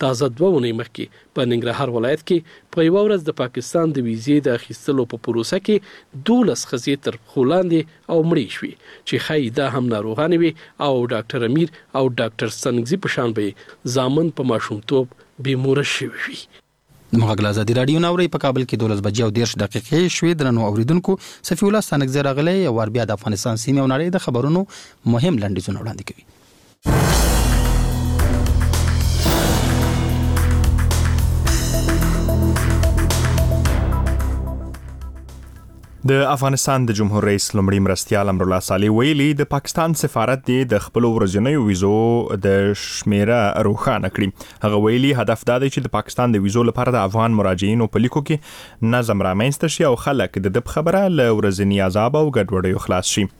تازه 2 ونې مخکې په ننګرهار ولایت کې په یو ورځ د پاکستان د ویزې د اخیستلو په پروسه کې 12 ښځې تر پښو لاندې او مړې شوې چې ښایي دا هم ناروغانې وي او ډاکټر امیر او ډاکټر سنگزي په شان به زامن په ماشومتوب بیموره شوي وي. مغل ازادي رادیو ناوړي په کابل کې 12 بجې او 10 دقیقې شوې. درنو اوریدونکو صفی الله سنگزي راغلی او ور بیا د افغانستان سیمه او نړۍ د خبرونو مهم لنډیزونه وړاندې کوي. د افغانستان د جمهور رئیس لومړي مرستیال امرالله صالح ویلي د پاکستان سفارت د خپل ورځنیو ویزو د شمیره روښانه کړي. هغه ویلي هدف دا دی چې د پاکستان د ویزو لپاره د افغان مراجعینو په لیکو کې نظم رامنځته شي او خلک د خبره له ورځني عذاب او ګډوډیو خلاص شي.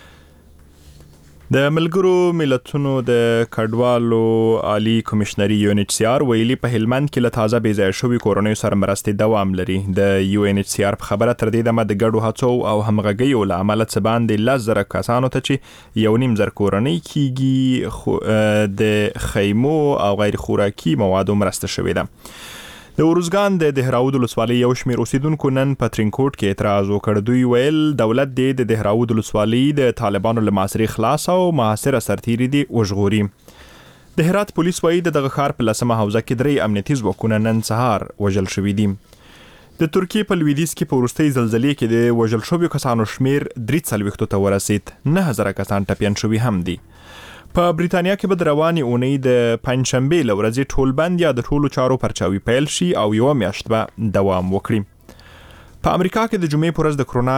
د ملګرو ملتونو د کډوالو عالی کمشنري UNHCR ویلي په هلمند کې له تازه بې ځای شوي کورنیو سره مرستې دوام لري. د UNHCR په خبره تر دې دمه د ګډو هڅو او همغږیو له امله څه باندې 10,000 کسانو ته چې 1.5 کورنۍ کېږي د خیمو او غیر خوراکي موادو مرسته شوې ده. د ورزګان د دهراود ولسوالۍ یو شمېر اوسیدونکو نن په ترینکوټ کې اعتراض وکړ. دوی ویل دولت د دهراود ولسوالۍ د طالبانو له محاصرې خلاص او محاصره سرتیري دي وژغوري. د هرات پولیس وایي د دغه ښار په 10مه حوزه کې 3 امنیتي ځواکونه نن سهار وژل شوي دي. د ترکیې په لویدیځ کې په وروستۍ زلزلې کې د وژل شویو کسانو شمېر 43 ته ورسید. 9,000 کسان ټپیان شوي هم دي. په بریتانیا کې به د روانې اونۍ د پنځشنبې له ورځې ټول بند یا د ټولو چارو پرچاوي پیل شي او 1 میاشت به دوام وکړي. په امریکا کې د جمعې پر ورځ د کرونا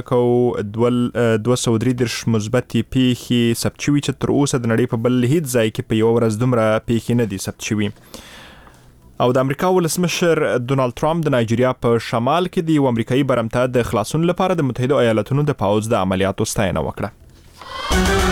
1,233 مثبتې پیښې ثبت شوي چې تر اوسه د نړۍ په بل هیڅ ځای کې په یو ورځ دومره پیښې نه دي ثبت شوي. او د امریکا ولسمشر ډونالد ټرمپ د نایجیریا په شمال کې د یو امریکایي برمته د خلاصون لپاره د متحده ایالاتونو د پوځ د عملیاتو ستاینه وکړه.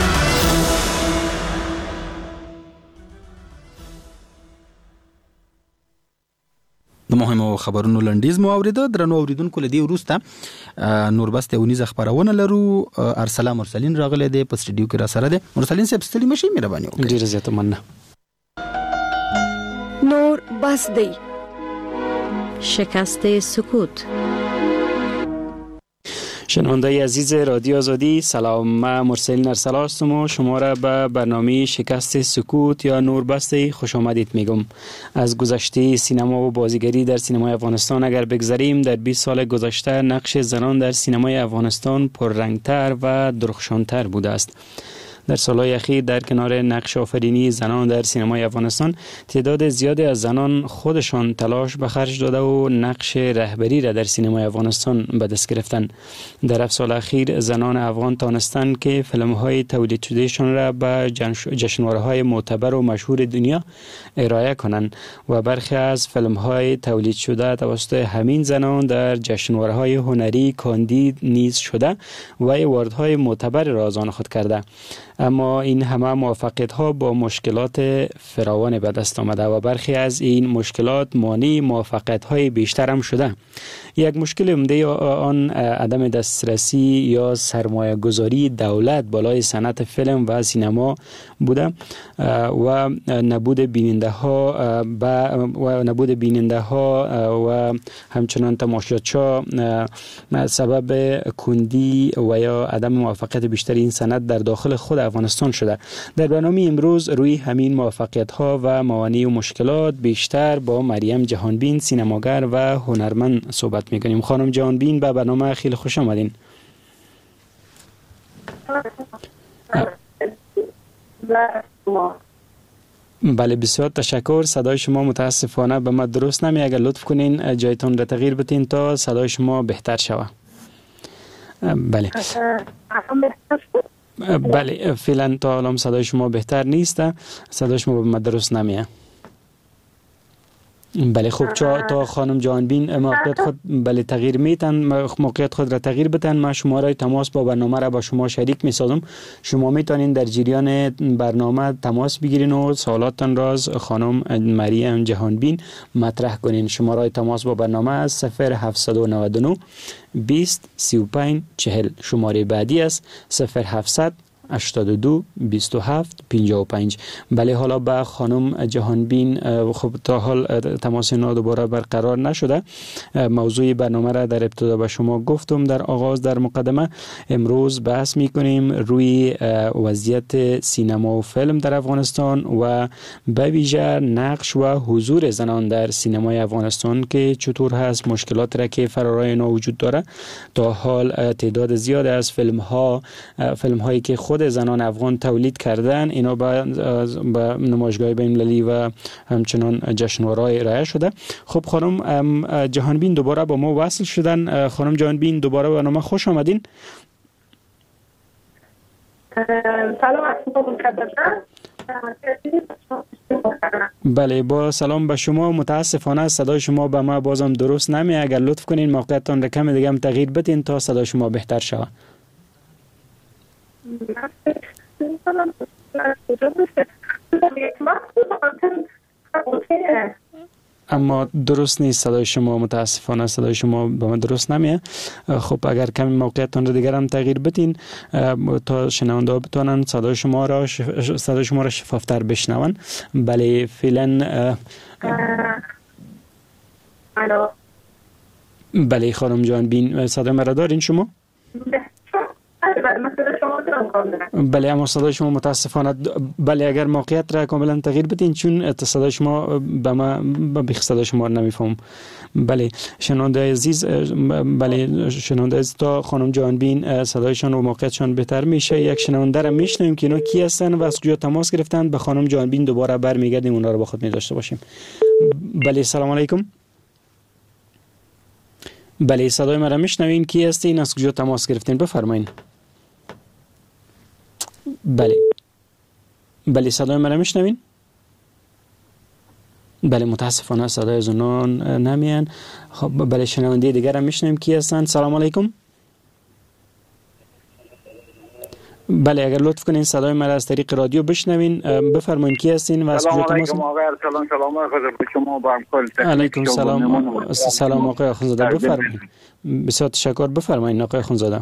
د مهمو خبرونو لنډیز مو اوریده. درنو اوریدونکو لدی وروسته نوربست ونیزه خبرونه لرو. ارسلا مرسلین راغله د په سټډیو کې را سره ده. مرسلین صاحب ستړي مشي مهرباني وکړئ. ډیره زیاته مننه. نور بس دی. شکست سکوت. شنوندای عزیز رادیو آزادی سلام. من مرسلین ارسلا هستم و شما را به برنامه شکست سکوت یا نوربستی خوش آمدید میگم. از گذشته سینما و بازیگری در سینمای افغانستان اگر بگذریم، در 20 سال گذشته نقش زنان در سینمای افغانستان پررنگتر و درخشانتر بوده است. در سالهای اخیر در کنار نقش آفرینی زنان در سینمای افغانستان، تعداد زیادی از زنان خودشان تلاش به خرج داده و نقش رهبری را در سینمای افغانستان به دست گرفتند. در 7 سال اخیر زنان افغان توانستند که فیلم‌های تولید شدهشان را به جشنواره‌های معتبر و مشهور دنیا ارائه کنند و برخی از فیلم‌های تولید شده توسط همین زنان در جشنواره‌های هنری کاندید نیز شده و ایواردهای معتبر را از آن خود کرده. اما این همه موفقیت‌ها با مشکلات فراوان به دست آمده و برخی از این مشکلات مانع موفقیت‌های بیشتر هم شده. یک مشکل عمده آن عدم دسترسی یا سرمایه گذاری دولت بالای صنعت فیلم و سینما بوده و نبود بیننده ها و همچنان تماشاچا سبب کندی و یا عدم موفقیت بیشتر این صنعت در داخل خود افغانستان شده. در برنامه امروز روی همین موفقیت ها و موانع و مشکلات بیشتر با مریم جهانبین سینماگر و هنرمند صحبت میکنیم. خانم جهانبین به برنامه خیلی خوش آمدین. بله بسیار تشکر. صدای شما متاسفانه به ما درست نمی. اگر لطف کنین جایتون را تغییر بدین تا صدای شما بهتر شود. بله بله فعلا تا الان صدای شما بهتر نیست. صدای شما به ما درست نمیه. بله خوب تا خانم جهانبین موقعیت خود بله تغییر میتن موقعیت خود را تغییر بدن. من شماره تماس با برنامه را با شما شریک میسازم. شما میتونین در جریان برنامه تماس بگیرین و سوالاتتان را از خانم مریم جهانبین مطرح کنین. شماره تماس با برنامه از 0799 20 35 40. شماره بعدی است 0700 82 27 55. بله، حالا با خانم جهانبین خب تا حال تماس اینا دوباره برقرار نشده. موضوع برنامه را در ابتدا به شما گفتم در آغاز در مقدمه. امروز بحث میکنیم روی وضعیت سینما و فیلم در افغانستان و به ویژه نقش و حضور زنان در سینمای افغانستان که چطور هست، مشکلات را که فرارای اینا وجود داره. تا حال تعداد زیاد از فیلم هایی که خود زنان افغان تولید کردن اینا به نمایشگاه بین‌المللی و همچنان جشنواره‌های ارائه شده. خب خانم جهانبین دوباره با ما وصل شدن. خانم جهانبین دوباره به برنامه خوش آمدین. سلام. بله، با سلام به شما. متاسفانه صدای شما به ما بازم درست نمیاد. اگر لطف کنین موقعیتتان را کم دیگه هم تغییر بدین تا صدای شما بهتر شود. اما درست نیست صدای شما، متاسفانه صدای شما به من درست نمیه. خب اگر کمی موقعیتتان رو دیگر هم تغییر بدین تا شنونده ها بتونن صدای شما را شفافتر بشنون. بله فعلا بله خانم جهانبین صدای مرا دارین شما؟ بله اما صدای شما متاسفانه بله اگر موقعیت را کاملا تغییر بدین چون صدای شما به ما صدای شما نمیفهم. بله شنونده عزیز، بله شنونده عزیز تا خانم جهانبین صدایشان و موقعیتشان بهتر میشه. یک شنونده را میشنویم که اینا کی هستن و از کجا تماس گرفتن. به خانم جهانبین دوباره برمیگردیم اونا رو با خود داشته باشیم. بله سلام علیکم. بله صدای مرا میشنوین؟ کی هستین؟ از کجا تماس گرفتین؟ بفرمایید. بله صدای مرا میشنوین؟ بله متاسفانه صدای از اونا نمیان. خب بله شنونده دیگر هم میشنویم کی هستن. سلام علیکم. بله اگر لطف کنین صدای مرا از طریق رادیو بشنوین. بفرمایید کی هستین و از کجا تماس گرفتین؟ سلام خدا به شما با همکار. علیکم سلام. سلام آقای اخوندزاده بفرمایید. بسیار تشکر. بفرمایید آقای اخوندزاده.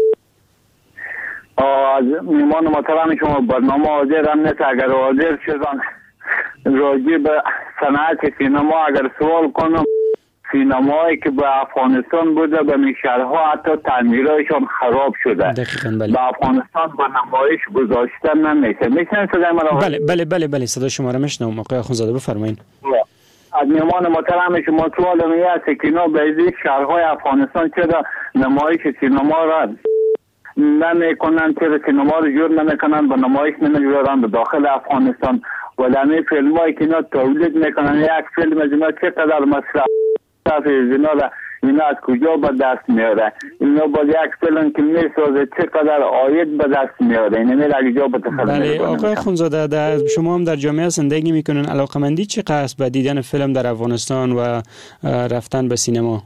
از میمان محترم شما برنامه حاضر هم نیست. اگر حاضر شدن راجع به صنعت سینما اگر سوال کنم، سینمایی که به افغانستان بوده به شهرها حتی تعمیرایشان خراب شده. دقیقاً بله. به افغانستان به نمایش گذاشته نمیشه. میشن صدای مرا؟ بله صدای شما را میشنوم آقای اخوندزاده بفرمایید. از میمان محترم شما سوال میه است که اینا به این شهرهای افغانستان چرا نمایش سینما را نمیکنن، چرا سینما رو جور نمیکنن، به نمایش نمیگذارن به داخل افغانستان. ولی همین فیلم هایی که اینا تولید میکنن، یک فیلم از اینا چقدر مصرف اینا از کجا به دست میاره؟ اینا با یک فیلم که میسازه چقدر عاید به دست میاره؟ این میره اگه جا به تخلص. بله آقای اخوندزاده شما هم در جامعه زندگی میکنن، علاقمندی چقدر است به دیدن فیلم در افغانستان و رفتن به سینما؟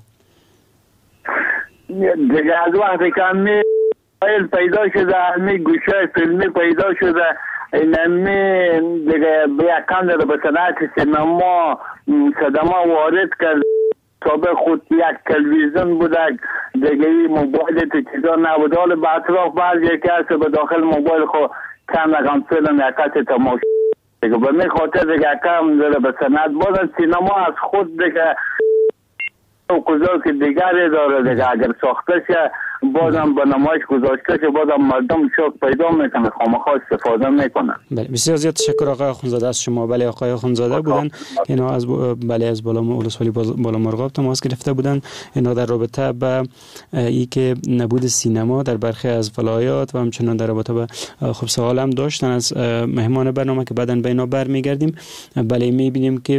دیگه از وقتی که همی پیدا شده، همی گوشه فیلمی پیدا شده، این همی دیگه به یک کم به صنعت سینما صدمه وارد کرد. سابق خود یک تلویزیون بوده، دیگه موبایل تو چیزا نبوده. حالا به اطراف بعضی که هست به داخل موبایل خود کم نگم فیلم یکت تماشا دیگه به می خاطر دیگه کم داره به صنعت. بازم سینما از خود دیگه کجا که دیگری داره دیگه اگر ساخته شه بازم به نمایش گذاشته شه بازم مردم شوق پیدا میکنه، خامخا استفاده میکنن. بله بسیار زیاد تشکر آقای اخوندزاده از شما. بله آقای اخوندزاده بودن اینا از از ولسوالی بالامرغاب تماس گرفته بودن. اینا در رابطه با ای که نبود سینما در برخی از ولایات و همچنان در رابطه با خب سوال هم داشتن از مهمان برنامه که بعداً به اینا برمیگردیم. بله میبینیم که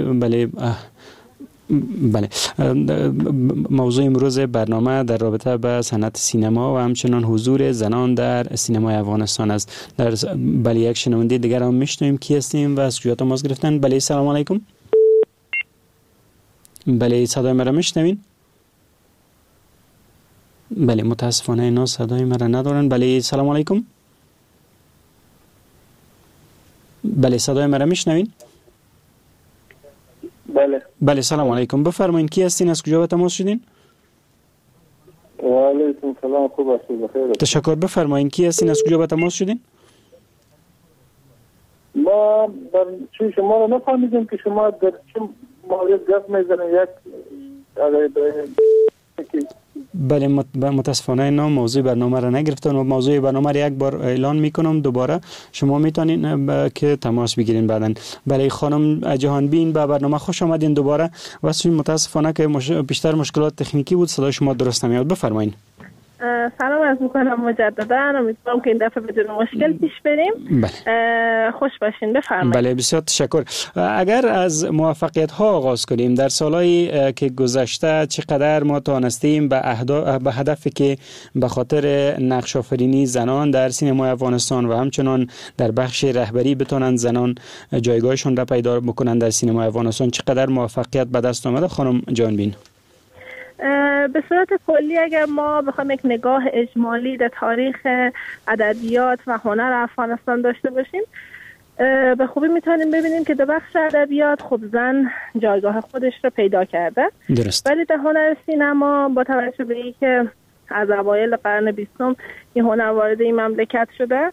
بله موضوع امروز برنامه در رابطه با صنعت سینما و همچنان حضور زنان در سینمای افغانستان است. بله یک شنونده دیگر هم میشنویم کی هستیم و از کجا تماس گرفتن. بله سلام علیکم. بله صدای مرا میشنوین؟ بله متاسفانه اینا صدای مرا ندارن. بله سلام علیکم. بله صدای مرا میشنوین؟ بله سلام علیکم. بفرمایید کی هستین؟ از کجا به تماس شدین؟ و علیکم سلام. خوب هستید؟ بخیر. تشکر. بفرمایید کی هستین؟ از کجا به تماس شدین؟ ما چون شما رو نفهمیدیم که شما در چه مورد گفت میزنید. یک بله متاسفانه نام موضوع برنامه را نگرفتن و موضوع برنامه را یک بار اعلان میکنم دوباره شما میتونین که تماس بگیرین بعدن. بله خانم جهانبین به برنامه خوش آمدین دوباره. واسه متاسفانه که بیشتر مشکلات تکنیکی بود صدای شما درست نمیاد. بفرمایید. سلام عرض میکنم مجددا. امیدوارم که این دفعه بدون مشکل پیش بریم. بله. خوش باشین. بفرمایید. بله بسیار تشکر. اگر از موفقیت ها آغاز کنیم در سالهای که گذشته چقدر ما توانستیم به هدفی که به خاطر نقش آفرینی زنان در سینمای افغانستان و همچنان در بخش رهبری بتونن زنان جایگاهشون را پیدا بکنن در سینمای افغانستان چقدر موفقیت به دست آمده خانم جهانبین؟ به صورت کلی اگر ما بخوایم یک نگاه اجمالی در تاریخ ادبیات و هنر افغانستان داشته باشیم به خوبی میتونیم ببینیم که در بخش ادبیات خب زن جایگاه خودش رو پیدا کرده. درست. ولی در هنر سینما با توجه به اینکه از اوایل قرن 20 این هنر وارد این مملکت شده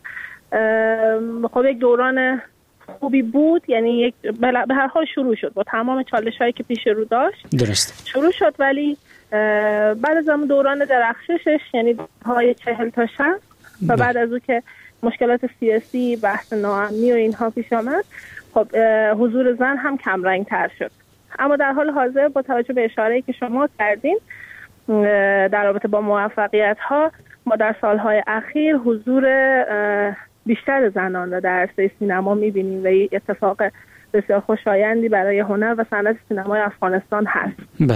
خب یک دوران خوبی بود، یعنی به هر حال شروع شد با تمام چالش‌هایی که پیش رو داشت. درست. شروع شد ولی بعد از اون دوران درخششش یعنی های 40 تا 60 و بعد از اون که مشکلات سیاسی بحث ناامنی و اینها پیش آمد خب حضور زن هم کم رنگ تر شد. اما در حال حاضر با توجه به اشاره‌ای که شما کردین در رابطه با موفقیت ها ما در سالهای اخیر حضور بیشتر زنان را در عرصه سینما می‌بینیم و این اتفاق بسیار خوشایندی برای هنر و صنعت سینمای افغانستان هست. بله.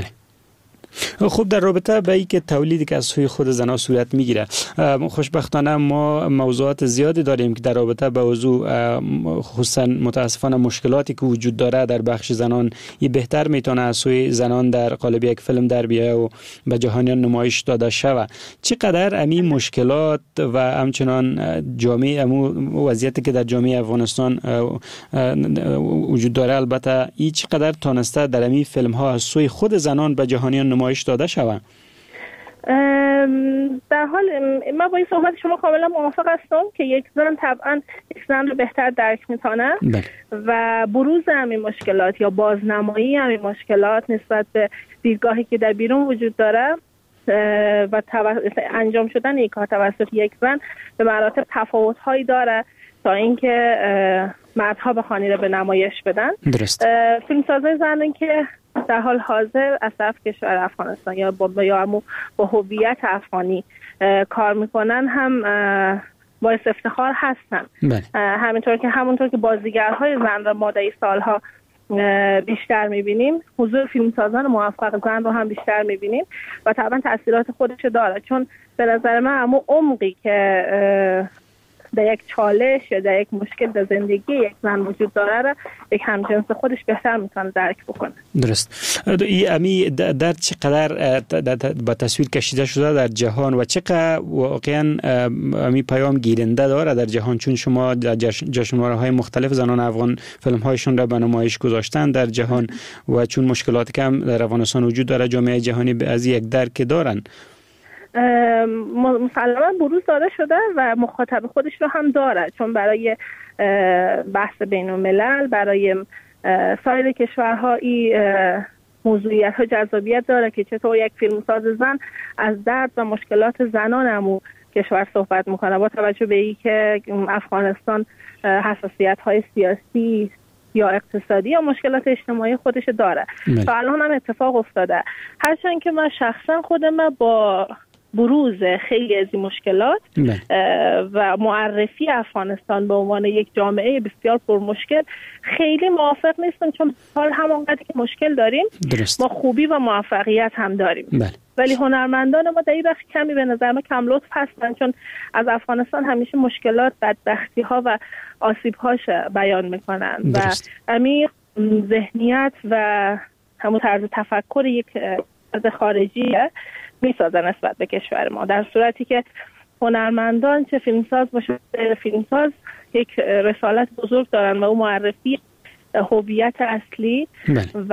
خب در رابطه با اینکه تولیدی که از سوی خود زنان صورت میگیره خوشبختانه ما موضوعات زیادی داریم که در رابطه با موضوع خصوصا متاسفانه مشکلاتی که وجود داره در بخش زنان این بهتر میتونه از سوی زنان در قالب یک فیلم در بیایه و به جهانیان نمایش داده شود. چقدر امی مشکلات و همچنان جامعه وضعیتی که در جامعه افغانستان وجود داره البته این چقدر تونسته در امی فیلم ها از سوی خود زنان به جهانیان نمایش داده شود؟ در حال من با این صحبت شما کاملا موافق هستم که یک زن طبعا یک زن رو بهتر درک میتونه و بروز همین مشکلات یا بازنمایی همین مشکلات نسبت به دیدگاهی که در بیرون وجود داره و انجام شدن این کار توسط یک زن به مراتب تفاوت‌هایی داره تا اینکه مردها بخوان رو به نمایش بدن. درست. فیلمسازای زنان که در حال حاضر از طرف کشور افغانستان یا با هویت افغانی کار میکنن هم باعث افتخار هستن. همونطور که بازیگرهای زن را ما در این سالها بیشتر میبینیم حضور فیلمسازان موفق زن رو هم بیشتر میبینیم و طبعا تاثیرات خودش داره، چون به نظر من همون عمقی که در یک چالش یا در یک مشکل در زندگی یک زن وجود داره را یک همجنس خودش بهتر میتونه درک بکنه. درست. امی در چقدر با تصویر کشیده شده در جهان و چقدر واقعا امی پیام گیرنده داره در جهان، چون شما در جشنواره‌های مختلف زنان افغان فیلم هایشون را به نمایش گذاشتن در جهان و چون مشکلاتی که هم در افغانستان وجود داره جامعه جهانی از یک درک دارن. مسلما بروز داده شده و مخاطب خودش رو هم داره، چون برای بحث بین الملل برای سایر کشورها این موضوعیت ها جذابیت داره که چطور یک فیلمساز زن از درد و مشکلات زنان همون کشور صحبت میکنه با توجه به این که افغانستان حساسیت های سیاسی یا اقتصادی یا مشکلات اجتماعی خودش داره. تا الان هم اتفاق افتاده، هرچند که من شخصا خودم با بروز خیلی از این مشکلات و معرفی افغانستان به عنوان یک جامعه بسیار پرمشکل خیلی موافق نیستم، چون حال همانقدر که مشکل داریم ما خوبی و موفقیت هم داریم. ولی هنرمندان ما در این بخش کمی به نظر من کم لطف هستن، چون از افغانستان همیشه مشکلات، بدبختی ها و آسیب هاش بیان میکنن و همین ذهنیت و همون طرز تفکر یک فرد خارجیه میسازن نسبت به کشور ما، در صورتی که هنرمندان چه فیلمساز باشه فیلمساز یک رسالت بزرگ دارن و اون معرفی هویت اصلی و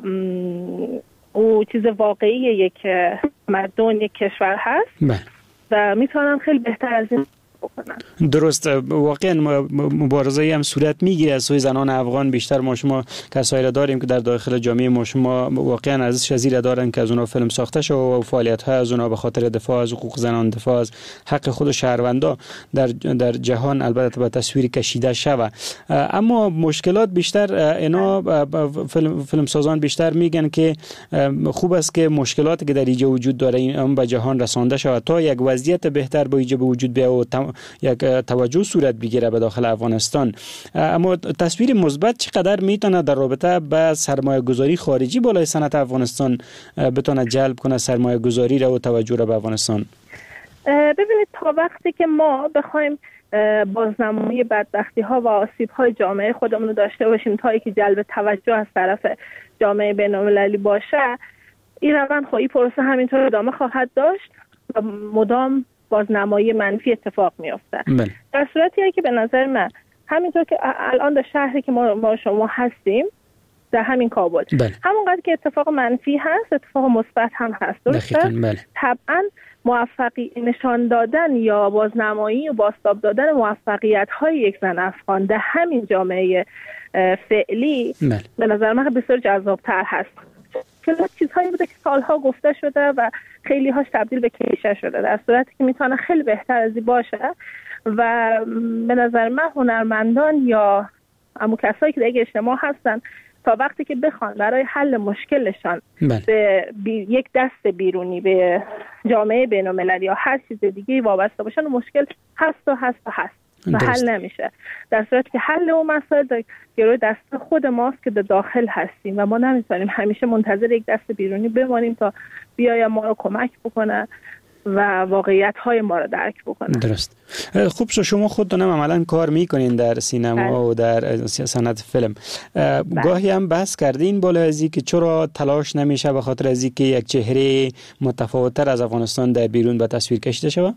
او چیز واقعی یک مردم یک کشور هست و میتونن خیلی بهتر از این بکنن. درست. واقعا مبارزه هم صورت میگیره از سوی زنان افغان. بیشتر ما شما کسایی را داریم که در داخل جامعه ما شما واقعا ارزش پذیر دارن که از اونها فیلم ساخته شده و فعالیت ها از اونها به خاطر دفاع از حقوق زنان، دفاع از حق خود شهروندا در جهان البته به تصویر کشیده شود. اما مشکلات بیشتر اینا فیلم سازان بیشتر میگن که خوب است که مشکلاتی که در اینجا وجود داره این به جهان رسانده شود تا یک وضعیت بهتر به ایجاد وجود بیاید و یک توجه صورت بگیره به داخل افغانستان. اما تصویر مثبت چقدر میتونه در رابطه با سرمایه گذاری خارجی بالای صنعت افغانستان بتونه جلب کنه سرمایه گذاری را و توجه را به افغانستان؟ ببینید تا وقتی که ما بخوایم بازنمایی بدبختی ها و آسیب های جامعه خودمون رو داشته باشیم تا اینکه جلب توجه از طرف جامعه بین‌المللی باشه، این روند این پروسه همینطور ادامه خواهد داشت و مدام بازنمایی منفی اتفاق میفته. در صورتی که به نظر من همینطور که الان در شهری که ما شما هستیم در همین کابل همونقدر که اتفاق منفی هست اتفاق مثبت هم هست. درسته؟ طبعا موفقی نشان دادن یا بازنمایی و بازتاب دادن موفقیت های یک زن افغان در همین جامعه فعلی به نظر من بسیار جذاب‌تر هست. چیزهایی بوده که سالها گفته شده و خیلی هاش تبدیل به کلیشه شده، در صورتی که میتونه خیلی بهتر از این باشه و به نظر من هنرمندان یا اما کسایی که در اجتماع هستن تا وقتی که بخوان برای حل مشکلشان به یک دست بیرونی به جامعه بین‌المللی یا هر چیز دیگه وابسته باشن مشکل هست و حل نمیشه. در صورتی که حل اون مسائل در گروه دست خود ماست که در داخل هستیم و ما نمیتونیم همیشه منتظر یک دست بیرونی بمانیم تا بیاید ما رو کمک بکنه و واقعیت های ما رو درک بکنه. درست. خوب شما خودتون عملا کار میکنین در سینما و در صنعت فیلم. گاهی هم بحث کردین بالا از این که چرا تلاش نمیشه به خاطر از این که یک چهره متفاوت‌تر از افغانستان در بیرون به تصویر کشیده شود؟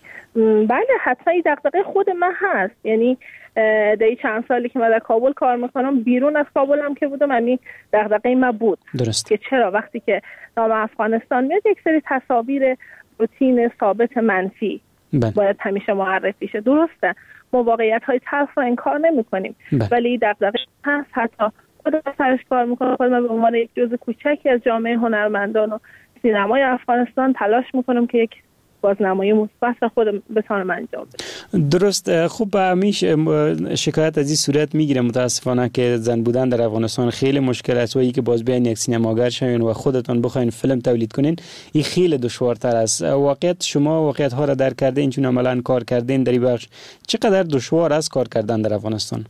بله حتما این دغدغه خود من هست. یعنی در این چند سالی که من در کابل کار میکنم بیرون از کابل هم که بودم همین دغدغه من بود. درست. که چرا وقتی که نام افغانستان میاد یک سری تصاویر روتین ثابت منفی باید همیشه معرفی شه. درسته ما واقعیت های تلخ رو انکار نمی کنیم ولی دغدغه هست. حتی خودم سرش کار میکنم، خودم به عنوان یک جزء کوچکی از جامعه هنرمندان و سینمای افغانستان تلاش میکنم که یک بازنمایی مثبت را خودم بتونم انجام بدم. درست. خوب همیشه شکایت از این صورت میگیره متاسفانه که زن بودن در افغانستان خیلی مشکل است و اینکه که باز بیاین یک سینماگر شوین و خودتون بخواین فیلم تولید کنین این خیلی دشوارتر است. واقعیت شما واقعیت ها را درک کردین چون عملاً کار کردین در این بخش، چقدر دشوار است کار کردن در افغانستان؟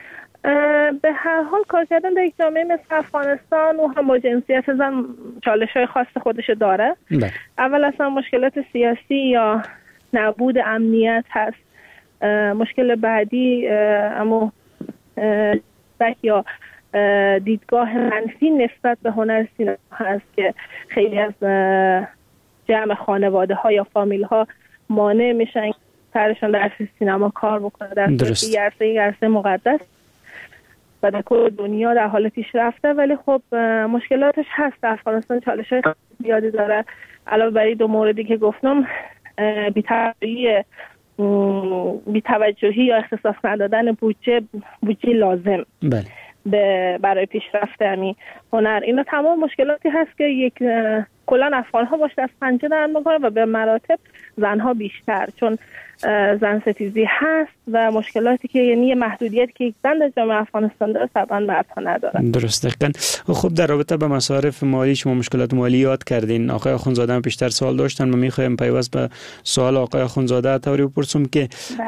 به هر حال کار کردن در یک جامعه مثل افغانستان و هم با جنسیت زن چالش‌های خاص خودش داره. اول اصلا مشکلات سیاسی یا نبود امنیت هست. مشکل بعدی اما یا دیدگاه منفی نسبت به هنر سینما هست که خیلی از جمع خانواده ها یا فامیل ها مانع میشن سرشان در سینما کار بکنه، در صورتی عرصه مقدس و در کل دنیا در حال پیشرفته. ولی خب مشکلاتش هست. افغانستان چالش‌های زیادی داره. علاوه بر این دو موردی که گفتم بی‌توجهی یا اختصاص ندادن بودجه لازم برای پیشرفت همین هنر، اینا تمام مشکلاتی هست که یک کلان افغان‌ها باش دست پنجه دارن میکنن و به مراتب زنها بیشتر، چون زن ستیزی هست و مشکلاتی که یعنی محدودیتی که یک زن در جامعه افغانستان داره طبعا مردها ندارن. درست. دقیقاً. خب در رابطه با مصارف مالی شما مشکلات مالی یاد کردین. آقای آخوندزاده هم پیشتر سوال داشتن، ما میخوایم پیوست به سوال آقای آخوندزاده طوری بپرسم که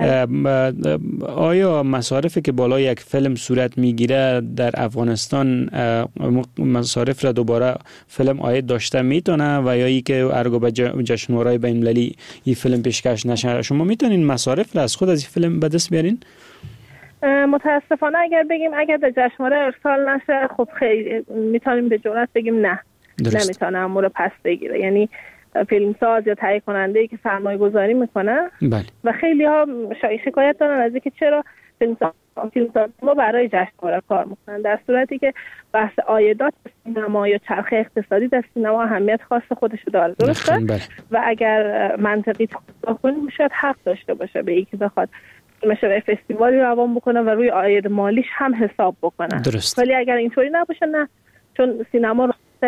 آیا مصارفی که بالای یک فیلم صورت میگیره در افغانستان مصارف را دوباره فیلم عاید داشته میتونه و یا ای که ارگو به جشنواره‌های بین‌المللی این فیلم پیشکش نشه؟ شما میتونین مصارف را از خود از این فیلم به دست بیارین؟ متاسفانه اگر در جشنواره ارسال نشه خب خیلی میتونیم به جرئت بگیم نه. درست. نمیتونه امور پس بگیره. یعنی فیلمساز یا تهیه کننده‌ای که سرمایه گذاری میکنه و خیلی ها شکایت دارن از اینکه چرا فیلمساز فیلمساز ما برای جشنواره کار میکنن، در صورتی که بحث عایدات سینما یا چرخه اقتصادی در سینما اهمیت خاص خودشو داره، درسته؟ و اگر منطقی تحقیق کنیم شاید حق داشته باشه به یکی بخواد مثلا فستیوالی روان بکنه و روی عاید مالیش هم حساب بکنه. درست. ولی اگر اینطوری نباشه نه، چون سینما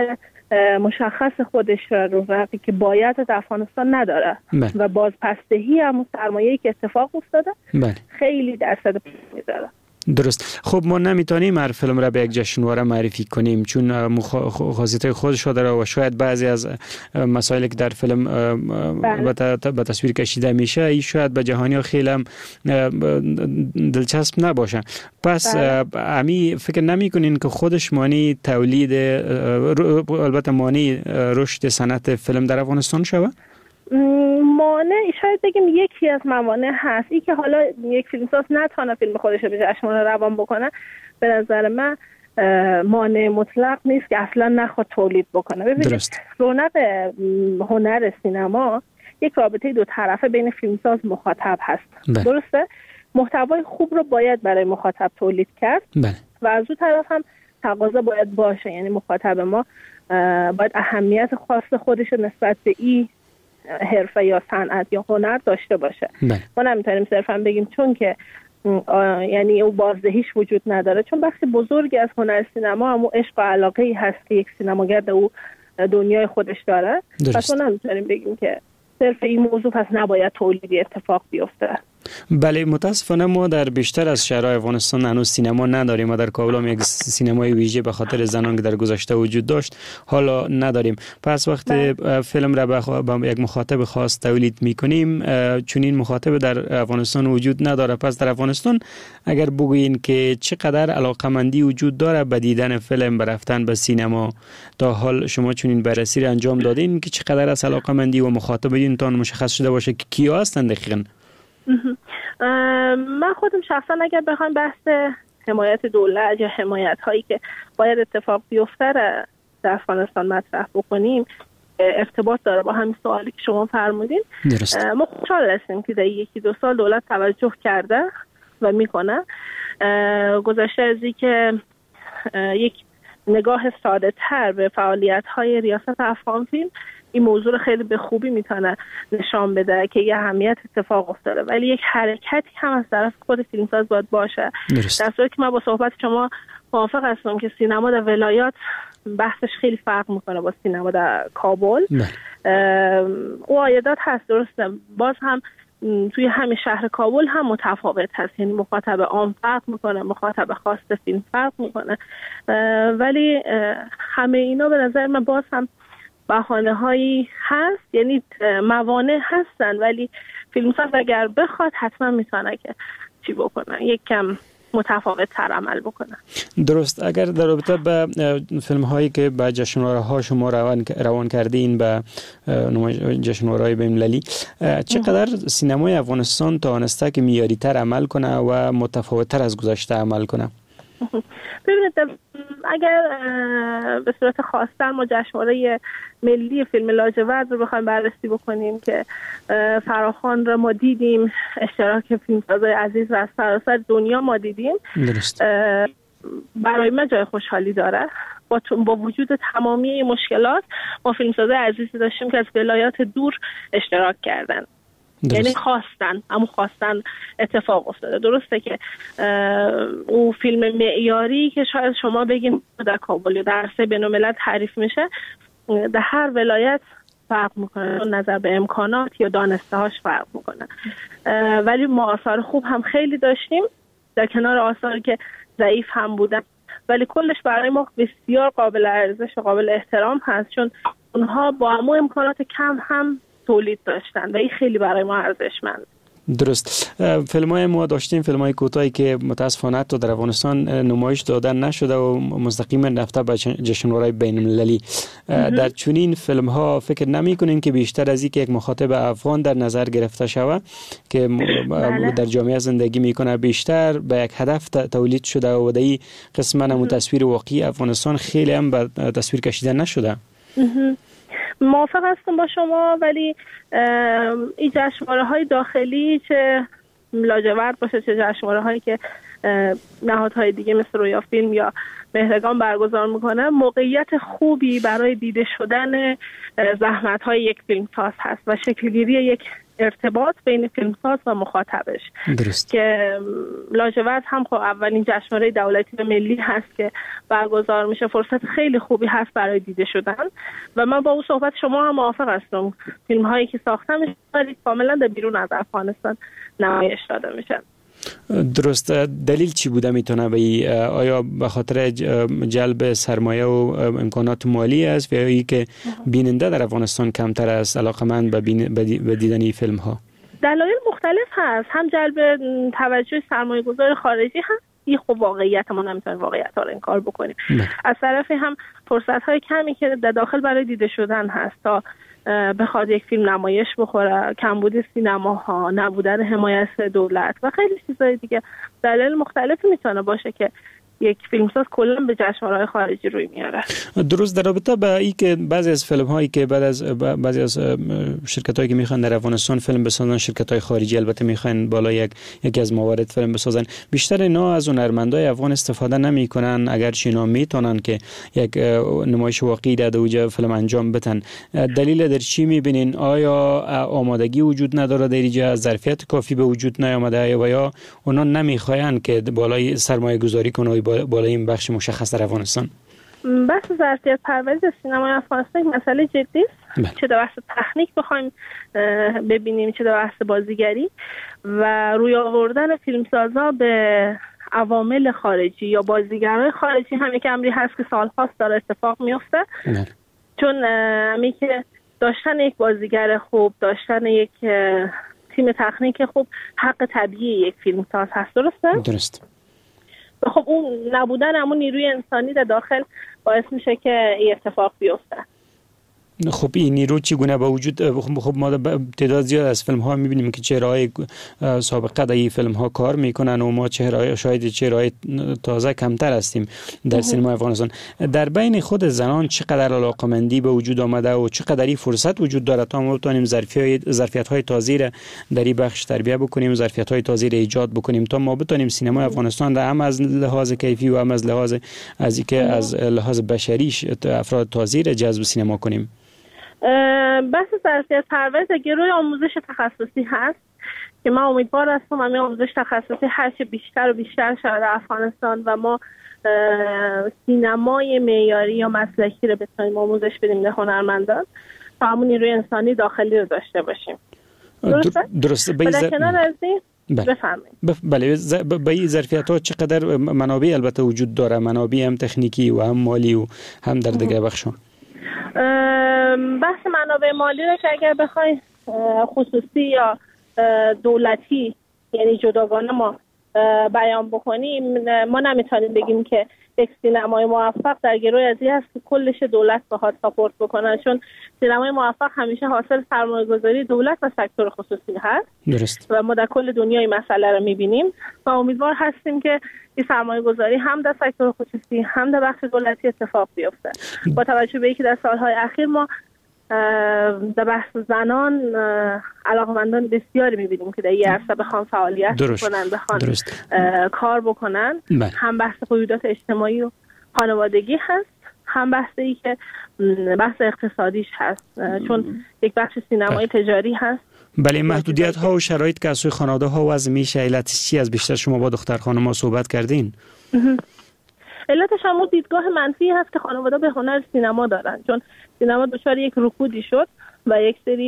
مشخص خودش رو رقی که باید در افغانستان نداره و بازپسدهی هم سرمایه‌ای که اتفاق افتاده خیلی درصد می‌ذاره. درست. خب ما نمیتونیم هر فیلم را به یک جشنواره معرفی کنیم چون خاصیت خودش داره و شاید بعضی از مسائلی که در فیلم به تصویر کشیده میشه این شاید به جهانی‌ها خیلی هم دلچسب نباشه. پس امی فکر نمی‌کنین که خودش مانی تولید البته مانی رشد صنعت فیلم در افغانستان شود؟ مانع شاید بگیم یکی از موانع هست این که حالا یک فیلمساز نتونه فیلم خودش رو به جشنواره روان بکنه. به نظر من مانع مطلق نیست که اصلا نخواد تولید بکنه. ببینید رونق هنر سینما یک رابطه دو طرفه بین فیلمساز مخاطب هست. درسته؟ محتوای خوب رو باید برای مخاطب تولید کرد و از اون طرف هم تقاضا باید باشه، یعنی مخاطب ما باید اهمیت خاص خودش نسبت به این حرفه یا صنعت یا هنر داشته باشه. ما نمیتونیم صرفا بگیم چون که یعنی او بازدهیش وجود نداره، چون بخشی بزرگی از هنر سینما هم عشق و علاقه‌ای هست که یک سینماگر در او دنیای خودش داره. پس ما نمیتونیم بگیم که صرف این موضوع پس نباید تولیدی اتفاق بیفته. بله، متاسفانه ما در بیشتر از شهرهای افغانستان هنوز سینما نداریم. ما در کابل هم یک سینمای ویژه به خاطر زنان که در گذشته وجود داشت حالا نداریم. پس وقتی فیلم را به یک مخاطب خاص تولید میکنیم چون این مخاطب در افغانستان وجود نداره. پس در افغانستان اگر بگویین که چقدر علاقمندی وجود داره به دیدن فیلم، به رفتن به سینما، تا حال شما چون این بررسی را انجام دادین که چقدر از علاقمندی و مخاطبین تان مشخص شده باشه که کیا هستند دقیقاً؟ من خودم شخصا اگر بخوام بحث حمایت دولت یا حمایت هایی که باید اتفاق بیفته در افغانستان مطرح بکنیم ارتباط داره با همین سوالی که شما فرمودین. ما خوشحال هستیم که در یکی دو سال دولت توجه کرده و میکنه. گذشته از این که یک نگاه ساده تر به فعالیت های ریاست افغان فیلم این موضوع خیلی به خوبی میتونه نشان بده که یه اهمیت اتفاق افتاده، ولی یک حرکتی هم از طرف خود فیلمساز باید باشه. در صورتی که من با صحبت شما موافق هستم که سینما در ولایات بحثش خیلی فرق میکنه با سینما در کابل. او عایدات هست، درسته، باز هم توی همین شهر کابل هم متفاوت هست، یعنی مخاطب عام فرق میکنه، مخاطب خاص فیلم فرق میکنه، ولی همه اینا به نظر من باز هم بهانه هایی هست، یعنی موانع هستن، ولی فیلمساز اگر بخواد حتما میتونه که چی بکنه، یک کم متفاوت تر عمل بکنه. درست. اگر در رابطه به فیلم هایی که به جشنواره ها شما روان کردین به جشنواره های بین‌المللی، چقدر سینمای افغانستان توانسته که معیاری تر عمل کنه و متفاوت تر از گذشته عمل کنه؟ ببینید اگر به صورت خاص‌تر ما جشنواره ملی فیلم لاجورد رو بخوایم بررسی بکنیم که فراخوان رو ما دیدیم، اشتراک فیلمسازای عزیز رو از سراسر دنیا ما دیدیم، برای من جای خوشحالی داره. با وجود تمامی مشکلات ما فیلمسازای عزیزی داشتیم که از ولایات دور اشتراک کردن. یعنی خواستن اتفاق افتاده. درسته که او فیلم معیاری که شاید شما بگین در کابل یا در عرصه بین‌الملل تعریف میشه در هر ولایت فرق میکنه، نظر به امکانات یا دانسته هاش فرق میکنه، ولی ما آثار خوب هم خیلی داشتیم در کنار آثاری که ضعیف هم بودن، ولی کلش برای ما بسیار قابل ارزش و قابل احترام هست، چون اونها با همون امکانات کم هم تولید داشتن و این خیلی برای ما ارزشمند. درست. فیلم‌های ما داشتیم، فیلم‌های کوتاهی که متاسفانه تو در افغانستان نمایش دادن نشده و مستقیما رفته به جشنواره بین‌المللی. در چنین فیلم‌ها فکر نمی‌کنین که بیشتر از اینکه یک مخاطب افغان در نظر گرفته شود که در جامعه زندگی میکنه، بیشتر به یک هدف تولید شده و در این قسمت هم تصویر واقعی افغانستان خیلی هم به تصویر کشیده نشده؟ موافق هستم با شما، ولی این جشنواره های داخلی چه لاجورد باشه چه جشنواره هایی که نهادهای دیگه مثل رویا فیلم یا مهرگان برگزار میکنه، موقعیت خوبی برای دیده شدن زحمت‌های یک فیلمساز هست و شکلگیری یک ارتباط بین فیلمساز و مخاطبش. درست. که لاجورد هم خب اولین جشنواره دولتی و ملی هست که برگزار میشه، فرصت خیلی خوبی هست برای دیده شدن و من با اون صحبت شما هم موافق هستم. فیلم هایی که ساخته میشه کاملا در بیرون از افغانستان نمایش داده میشن. درست. دلیل چی بوده میتونه به آیا به خاطر جلب سرمایه و امکانات مالی است یا ای که بیننده در افغانستان کمتر است علاقمند به دیدن فیلم ها؟ دلایل مختلف هست. هم جلب توجه سرمایه گذار خارجی هست، این خب واقعیت، ما نمیتونیم واقعیت ها رو انکار بکنیم. از طرفی هم فرصت های کمی که در داخل برای دیده شدن هست تا بخواد یک فیلم نمایش بخوره، کمبود سینماها، نبودن حمایت دولت و خیلی چیزای دیگه. دلایل مختلفی میتونه باشه که یک فیلمساز کلا به جشنواره‌های خارجی روی میاره. درست. در رابطه با این که بعضی از فیلم هایی که بعضی از شرکت هایی که میخوان در افغانستان فیلم بسازن، شرکت های خارجی البته میخوان بالا یکی از موارد فیلم بسازن، بیشتر اینا از هنرمندای افغان استفاده نمیکنن اگرچه اینا میتونن که یک نمایش واقعی در اوج فیلم انجام بدن. دلیل در چی میبینین؟ آیا آمادگی وجود نداره در اینجا، ظرفیت کافی به وجود نیامده و یا اونا نمیخواین که بالای سرمایه گذاری کنن بالای این بخش مشخص در افغانستان؟ بحث ظرفیت پروری سینمای افغانستان مسئله جدی است. چه در بحث تکنیک بخوایم ببینیم، چه در بحث بازیگری و روی آوردن فیلمسازا به عوامل خارجی یا بازیگرای خارجی هم یک امری هست که سال‌هاست داره اتفاق میفته. چون همی که داشتن یک بازیگر خوب، داشتن یک تیم تکنیک خوب حق طبیعی یک فیلمساز هست. درست. خب اون نبودن همون نیروی انسانی در داخل باعث میشه که این اتفاق بیفته. خب این نیرو چگونه با وجود خب ما تعداد زیاد از فیلم ها میبینیم که چهره‌های سابقه در این فیلم ها کار میکنن و ما چهره‌های تازه کمتر هستیم در سینما افغانستان. در بین خود زنان چقدر علاقمندی به وجود آمده و چقدر این فرصت وجود داره تا ما بتونیم ظرفیت‌های تازه را در این بخش تربیت بکنیم، ظرفیت‌های تازه را ایجاد بکنیم تا ما بتونیم سینما افغانستان را هم از لحاظ کیفی و هم از لحاظ بشریش افراد تازه را جذب سینما کنیم؟ بحث ظرفیت پرورش گروه آموزش تخصصی هست که من امیدوار هستم همین آموزش تخصصی هرچه بیشتر و بیشتر شود در افغانستان و ما سینمای معیاری یا مسلکی رو بتونیم آموزش بدیم به هنرمندان تا همون نیروی انسانی داخلی رو داشته باشیم. درسته. در کنار از این بله، به این ظرفیت ها چقدر منابع البته وجود داره، منابع هم تکنیکی و هم مالی و هم در دیگه بخشان؟ بحث منابع مالی رو که اگر بخوای خصوصی یا دولتی یعنی جداگانه ما بیان بکنیم، ما نمیتونیم بگیم که یک سینمای موفق در گروه از این هست که کلش دولت بخواد ساپورت بکنه، چون سینمای موفق همیشه حاصل سرمایه‌گذاری دولت و سکتور خصوصی هست. درست. و ما در کل دنیا این مسئله رو میبینیم و امیدوار هستیم که این سرمایه‌گذاری هم در سکتور خصوصی هم در بخش دولتی اتفاق بیفته. با توجه به اینکه در سالهای اخیر ما در بحث زنان علاقمندان بسیاری میبینیم که در این عرصه بخوان فعالیت بکنن، بخوان کار بکنن. هم بحث قیودات اجتماعی و خانوادگی هست، هم بحثی که بحث اقتصادیش هست، چون یک بخش سینمای تجاری هست. بله، محدودیت ها و شرایط که از سوی خانواده ها وضع میشه، علتش چی از بیشتر شما با دختر خانم ها صحبت کردین؟ علتش هم دیدگاه منفی هست که خانواده به هنر سینما دارن، چون سینما دچار یک رکودی شد و یک سری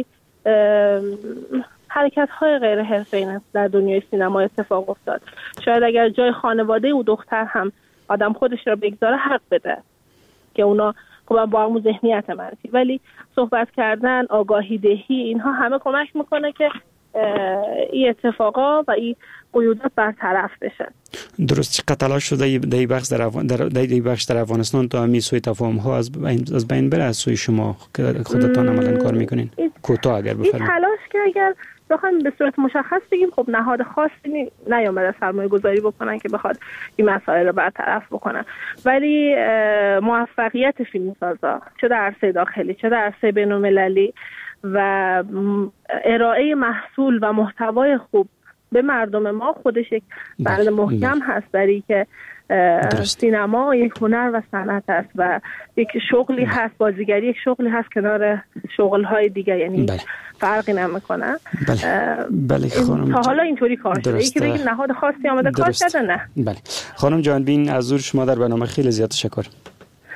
حرکت‌های غیر حرفه‌ای در دنیای سینما اتفاق افتاد. شاید اگر جای خانواده و دختر هم آدم خودش را بگذاره حق بده که اونا خب با همون ذهنیت منفی، ولی صحبت کردن، آگاهی دهی، اینها همه کمک میکنه که این اتفاقا و این قیودات برطرف بشه. درست. چقدر تلاش شده در این بخش در افغانستان تا همین سوی تفاهم ها از بین بره از سوی شما که خودتان عملا کار میکنین؟ کوتاه اگر بفرمایید. این تلاش که اگر بخوایم به صورت مشخص بگیم، خب نهاد خاصی نیامده سرمایه گذاری بکنن که بخواد این مسائل رو برطرف بکنن، ولی موفقیت فیلمسازا چه در عرصه داخلی چه در عرصه بین‌المللی و ارائه محصول و محتوای خوب به مردم ما خودش یک بند محکم هست، برای که سینما یک هنر و صنعت است و یک شغلی هست، بازیگری یک شغلی هست کنار شغل‌های دیگه، یعنی فرقی نمیکنه. بله خانم، تا حالا اینطوری کار شده، یکی بگیم نهاد خاصی آمده کار کرده، نه. بله خانم جهانبین، از حضور شما در برنامه خیلی زیاد تشکر.